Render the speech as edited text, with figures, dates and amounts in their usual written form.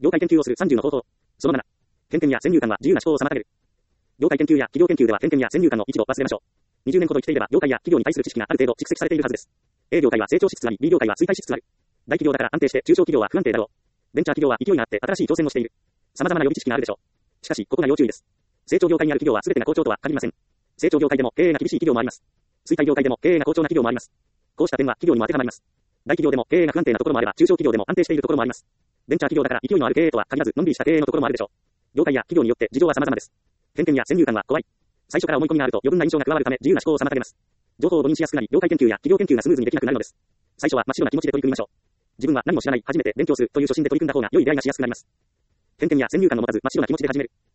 業界研究をする30の方法。その7。偏見や先入観は自由な思考を妨げる。業界研究や企業研究では偏見や先入観の一部を忘れましょう。20年ほど生きていれば業界や企業に対する知識がある程度蓄積されているはずです。A 業界は成長しつつあり、B 業界は衰退しつつある。大企業だから安定して中小企業は不安定だろう。ベンチャー企業は勢いがあって新しい挑戦をしている。様々な予備知識があるでしょう。しかし、ここが要注意です。成長業界にある企業は全てが好調とは限りません。成長業界でも経営が厳しい企業もあります。衰退業界でも経営が好調な企業もあります。こうした点は企業にも当てはまります。大企業でも経営が不安定なところもあれば、中小企業でも安定しているところもあります。ベンチャー企業だから勢いのある経営とは限らず、のんびりした経営のところもあるでしょう。業界や企業によって事情は様々です。偏見や先入観は怖い。最初から思い込みがあると余分な印象が加わるため自由な思考を妨げます。情報を誤認しやすくなり、業界研究や企業研究がスムーズにできなくなるのです。最初は真っ白な気持ちで取り組みましょう。自分は何も知らない、初めて勉強するという初心で取り組んだ方が良い出会いがしやすくなります。偏見や先入観を持たず真っ白な気持ちで始める。